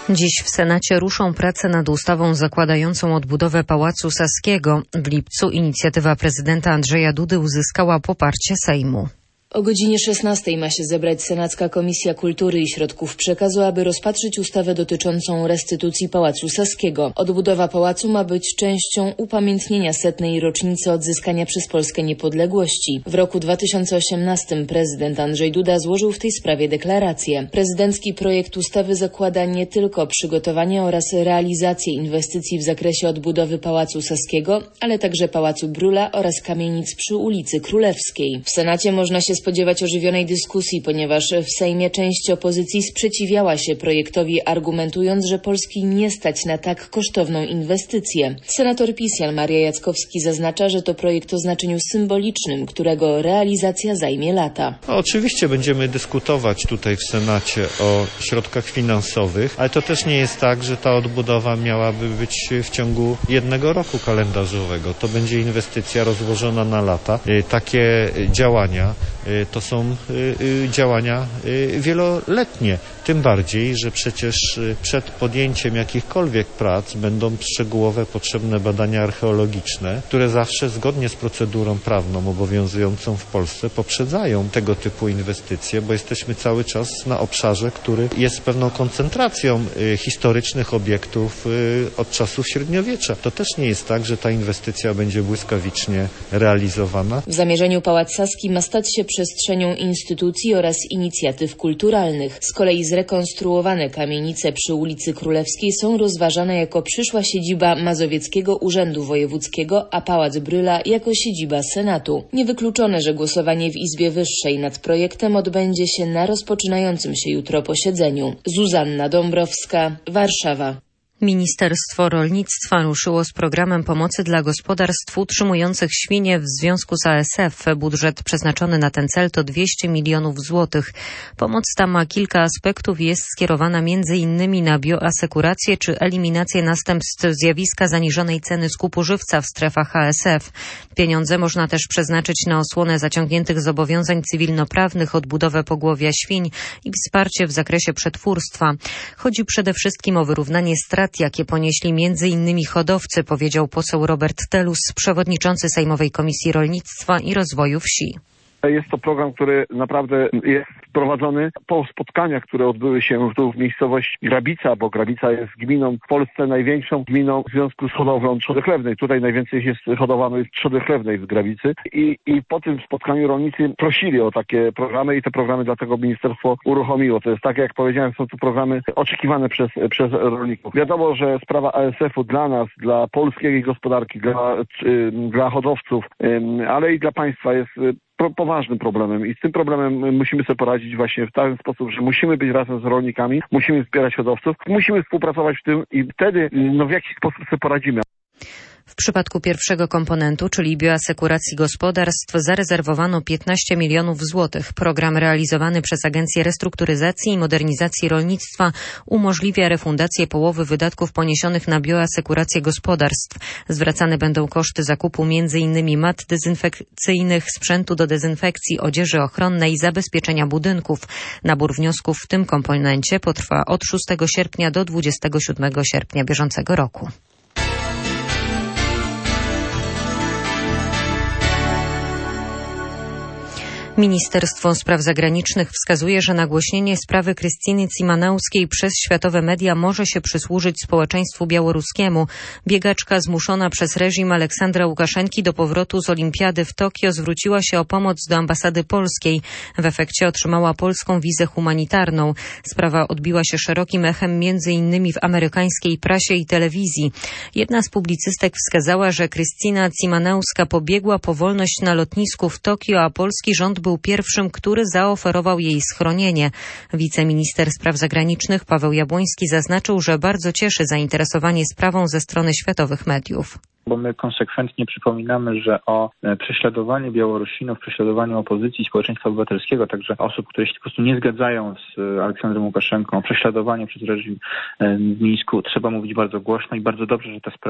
Dziś w Senacie ruszą prace nad ustawą zakładającą odbudowę Pałacu Saskiego. W lipcu inicjatywa prezydenta Andrzeja Dudy uzyskała poparcie Sejmu. O godzinie 16 ma się zebrać Senacka Komisja Kultury i Środków Przekazu, aby rozpatrzyć ustawę dotyczącą restytucji Pałacu Saskiego. Odbudowa pałacu ma być częścią upamiętnienia 100. rocznicy odzyskania przez Polskę niepodległości. W roku 2018 prezydent Andrzej Duda złożył w tej sprawie deklarację. Prezydencki projekt ustawy zakłada nie tylko przygotowanie oraz realizację inwestycji w zakresie odbudowy Pałacu Saskiego, ale także Pałacu Brühla oraz kamienic przy ulicy Królewskiej. W Senacie można się spodziewać ożywionej dyskusji, ponieważ w Sejmie część opozycji sprzeciwiała się projektowi, argumentując, że Polski nie stać na tak kosztowną inwestycję. Senator PiS Jan Maria Jackowski zaznacza, że to projekt o znaczeniu symbolicznym, którego realizacja zajmie lata. Oczywiście będziemy dyskutować tutaj w Senacie o środkach finansowych, ale to też nie jest tak, że ta odbudowa miałaby być w ciągu jednego roku kalendarzowego. To będzie inwestycja rozłożona na lata. Takie działania to są działania wieloletnie. Tym bardziej, że przecież przed podjęciem jakichkolwiek prac będą szczegółowe potrzebne badania archeologiczne, które zawsze zgodnie z procedurą prawną obowiązującą w Polsce poprzedzają tego typu inwestycje, bo jesteśmy cały czas na obszarze, który jest pewną koncentracją historycznych obiektów od czasów średniowiecza. To też nie jest tak, że ta inwestycja będzie błyskawicznie realizowana. W zamierzeniu Pałac Saski ma stać się przestrzenią instytucji oraz inicjatyw kulturalnych. Z kolei zrekonstruowane kamienice przy ulicy Królewskiej są rozważane jako przyszła siedziba Mazowieckiego Urzędu Wojewódzkiego, a Pałac Brühla jako siedziba Senatu. Niewykluczone, że głosowanie w Izbie Wyższej nad projektem odbędzie się na rozpoczynającym się jutro posiedzeniu. Zuzanna Dąbrowska, Warszawa. Ministerstwo Rolnictwa ruszyło z programem pomocy dla gospodarstw utrzymujących świnie w związku z ASF. Budżet przeznaczony na ten cel to 200 milionów złotych. Pomoc ta ma kilka aspektów i jest skierowana m.in. na bioasekurację czy eliminację następstw zjawiska zaniżonej ceny skupu żywca w strefach ASF. Pieniądze można też przeznaczyć na osłonę zaciągniętych zobowiązań cywilnoprawnych, odbudowę pogłowia świń i wsparcie w zakresie przetwórstwa. Chodzi przede wszystkim o wyrównanie strat, jakie ponieśli m.in. hodowcy, powiedział poseł Robert Telus, przewodniczący Sejmowej Komisji Rolnictwa i Rozwoju Wsi. Jest to program, który naprawdę jest prowadzony po spotkaniach, które odbyły się tu w miejscowości Grabica, bo Grabica jest gminą w Polsce największą gminą w związku z hodowlą trzody chlewnej. Tutaj najwięcej jest hodowanej trzody chlewnej w Grabicy i po tym spotkaniu rolnicy prosili o takie programy i te programy dlatego ministerstwo uruchomiło. To jest tak, jak powiedziałem, są to programy oczekiwane przez rolników. Wiadomo, że sprawa ASF-u dla nas, dla polskiej gospodarki, dla hodowców, ale i dla państwa jest poważnym problemem i z tym problemem musimy sobie poradzić właśnie w ten sposób, że musimy być razem z rolnikami, musimy wspierać hodowców, musimy współpracować w tym i wtedy w jakiś sposób sobie poradzimy. W przypadku pierwszego komponentu, czyli bioasekuracji gospodarstw, zarezerwowano 15 milionów złotych. Program realizowany przez Agencję Restrukturyzacji i Modernizacji Rolnictwa umożliwia refundację połowy wydatków poniesionych na bioasekurację gospodarstw. Zwracane będą koszty zakupu m.in. mat dezynfekcyjnych, sprzętu do dezynfekcji, odzieży ochronnej, zabezpieczenia budynków. Nabór wniosków w tym komponencie potrwa od 6 sierpnia do 27 sierpnia bieżącego roku. Ministerstwo Spraw Zagranicznych wskazuje, że nagłośnienie sprawy Krystyny Cymanauskiej przez światowe media może się przysłużyć społeczeństwu białoruskiemu. Biegaczka zmuszona przez reżim Aleksandra Łukaszenki do powrotu z Olimpiady w Tokio zwróciła się o pomoc do ambasady polskiej. W efekcie otrzymała polską wizę humanitarną. Sprawa odbiła się szerokim echem m.in. w amerykańskiej prasie i telewizji. Jedna z publicystek wskazała, że Krystyna Cymanauska pobiegła po wolność na lotnisku w Tokio, a polski rząd był pierwszym, który zaoferował jej schronienie. Wiceminister Spraw Zagranicznych Paweł Jabłoński zaznaczył, że bardzo cieszy zainteresowanie sprawą ze strony światowych mediów. Bo my konsekwentnie przypominamy, że o prześladowaniu Białorusinów, prześladowaniu opozycji, społeczeństwa obywatelskiego, także osób, które się po prostu nie zgadzają z Aleksandrem Łukaszenką, o prześladowaniu przez reżim w Mińsku, trzeba mówić bardzo głośno i bardzo dobrze, że ta sprawa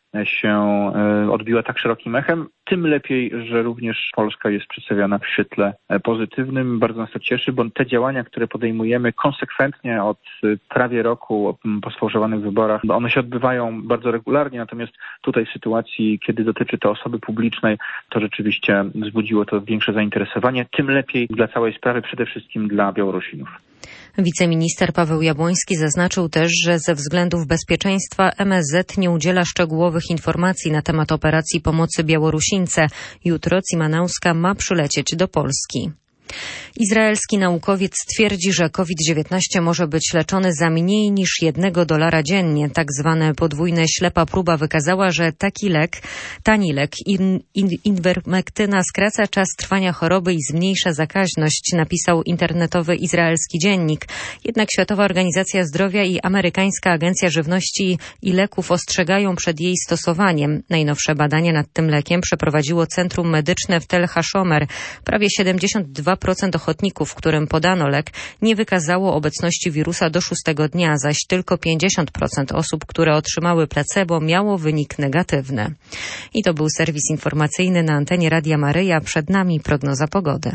się odbiła tak szerokim echem, tym lepiej, że również Polska jest przedstawiana w świetle pozytywnym. Bardzo nas to cieszy, bo te działania, które podejmujemy konsekwentnie od prawie roku po sfałszowanych wyborach, one się odbywają bardzo regularnie, natomiast tutaj w sytuacji, kiedy dotyczy to osoby publicznej, to rzeczywiście wzbudziło to większe zainteresowanie, tym lepiej dla całej sprawy, przede wszystkim dla Białorusinów. Wiceminister Paweł Jabłoński zaznaczył też, że ze względów bezpieczeństwa MSZ nie udziela szczegółowych informacji na temat operacji pomocy Białorusince. Jutro Cimanauska ma przylecieć do Polski. Izraelski naukowiec twierdzi, że COVID-19 może być leczony za mniej niż $1 dziennie. Tak zwane podwójne ślepa próba wykazała, że tani lek Ivermectyna skraca czas trwania choroby i zmniejsza zakaźność, napisał internetowy izraelski dziennik. Jednak Światowa Organizacja Zdrowia i Amerykańska Agencja Żywności i Leków ostrzegają przed jej stosowaniem. Najnowsze badanie nad tym lekiem przeprowadziło Centrum Medyczne w Tel Hashomer. Prawie 72% ochotników, którym podano lek, nie wykazało obecności wirusa do 6. dnia, zaś tylko 50% osób, które otrzymały placebo, miało wynik negatywny. I to był serwis informacyjny na antenie Radia Maryja. Przed nami prognoza pogody.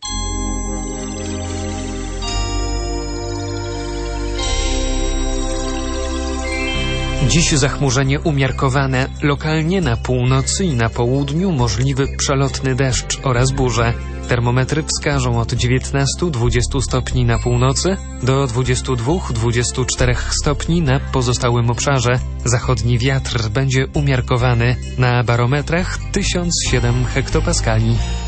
Dziś zachmurzenie umiarkowane, lokalnie na północy i na południu możliwy przelotny deszcz oraz burze. Termometry wskażą od 19-20 stopni na północy do 22-24 stopni na pozostałym obszarze. Zachodni wiatr będzie umiarkowany, na barometrach 1007 hektopaskali.